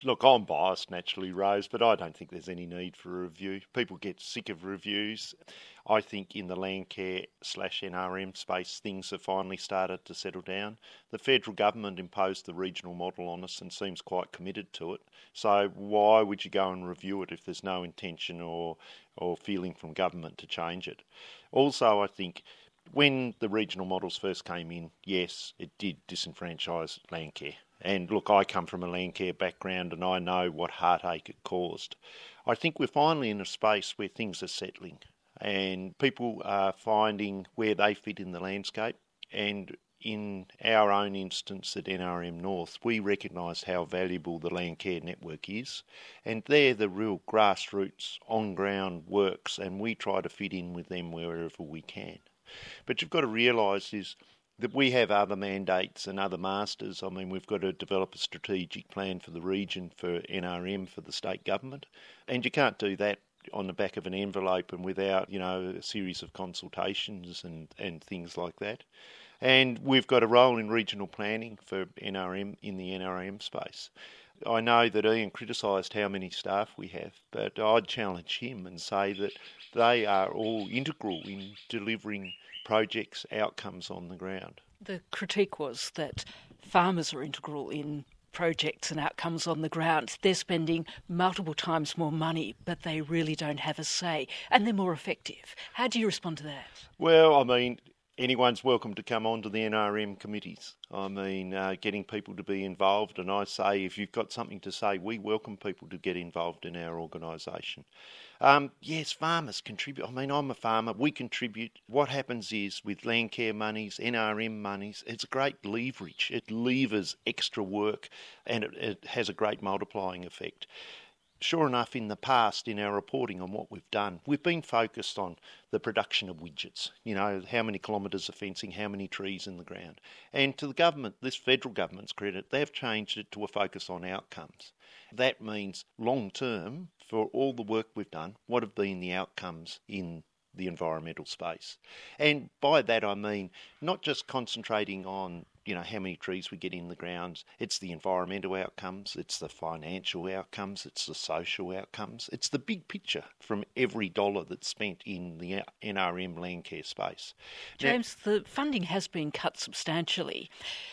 Look, I'm biased naturally, Rose, but I don't think there's any need for a review. People get sick of reviews. I think in the Landcare/NRM space, things have finally started to settle down. The federal government imposed the regional model on us and seems quite committed to it. So why would you go and review it if there's no intention or feeling from government to change it? Also, I think when the regional models first came in, yes, it did disenfranchise Landcare. And look, I come from a Landcare background and I know what heartache it caused. I think we're finally in a space where things are settling and people are finding where they fit in the landscape. And in our own instance at NRM North, we recognise how valuable the Landcare network is. And they're the real grassroots, on-ground works, and we try to fit in with them wherever we can. But you've got to realise is that we have other mandates and other masters. I mean, we've got to develop a strategic plan for the region, for NRM, for the state government. And you can't do that on the back of an envelope and without, a series of consultations and things like that. And we've got a role in regional planning for NRM in the NRM space. I know that Ian criticised how many staff we have, but I'd challenge him and say that they are all integral in delivering projects, outcomes on the ground. The critique was that farmers are integral in projects and outcomes on the ground. They're spending multiple times more money, but they really don't have a say, and they're more effective. How do you respond to that? Well, I mean, anyone's welcome to come onto the NRM committees. I mean, getting people to be involved, and I say if you've got something to say, we welcome people to get involved in our organisation. Yes, farmers contribute. I mean, I'm a farmer. We contribute. What happens is with Landcare monies, NRM monies, it's a great leverage. It levers extra work and it has a great multiplying effect. Sure enough, in the past, in our reporting on what we've done, we've been focused on the production of widgets. How many kilometres of fencing, how many trees in the ground. And to the government, this federal government's credit, they've changed it to a focus on outcomes. That means long term, for all the work we've done, what have been the outcomes in the environmental space? And by that I mean not just concentrating on how many trees we get in the grounds. It's the environmental outcomes, it's the financial outcomes, it's the social outcomes. It's the big picture from every dollar that's spent in the NRM Landcare space. James, the funding has been cut substantially,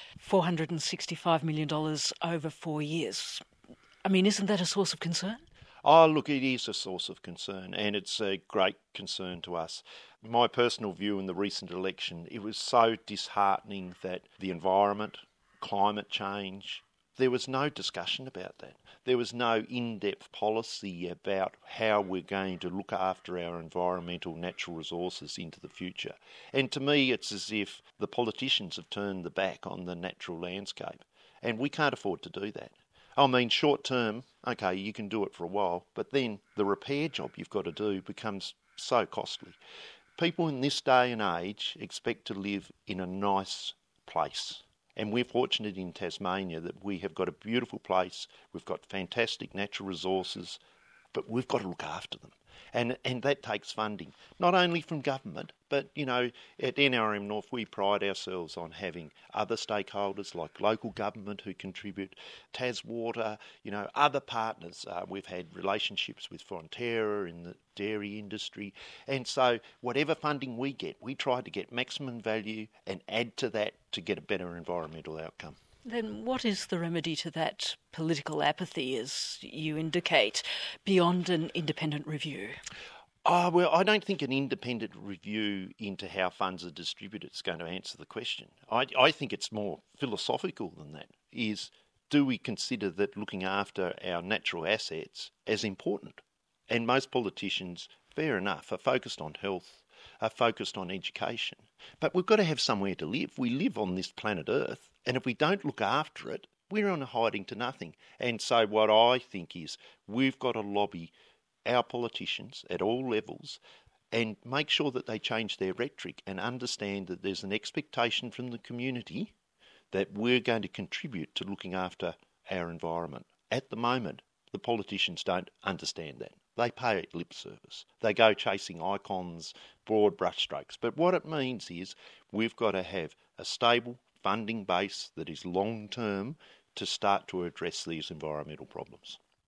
$465 million over 4 years. I mean, isn't that a source of concern? Oh, look, it is a source of concern, and it's a great concern to us. My personal view in the recent election, it was so disheartening that the environment, climate change, there was no discussion about that. There was no in-depth policy about how we're going to look after our environmental natural resources into the future. And to me, it's as if the politicians have turned the back on the natural landscape, and we can't afford to do that. I mean, short term, okay, you can do it for a while, but then the repair job you've got to do becomes so costly. People in this day and age expect to live in a nice place. And we're fortunate in Tasmania that we have got a beautiful place, we've got fantastic natural resources, but we've got to look after them. And that takes funding, not only from government, but, at NRM North we pride ourselves on having other stakeholders like local government who contribute, Taswater, other partners. We've had relationships with Fonterra in the dairy industry. And so whatever funding we get, we try to get maximum value and add to that to get a better environmental outcome. Then what is the remedy to that political apathy, as you indicate, beyond an independent review? Well, I don't think an independent review into how funds are distributed is going to answer the question. I think it's more philosophical than that, is do we consider that looking after our natural assets as important? And most politicians, fair enough, are focused on health, are focused on education. But we've got to have somewhere to live. We live on this planet Earth, and if we don't look after it, we're on a hiding to nothing. And so what I think is we've got to lobby our politicians at all levels and make sure that they change their rhetoric and understand that there's an expectation from the community that we're going to contribute to looking after our environment. At the moment, the politicians don't understand that. They pay it lip service. They go chasing icons, broad brushstrokes. But what it means is we've got to have a stable funding base that is long-term to start to address these environmental problems.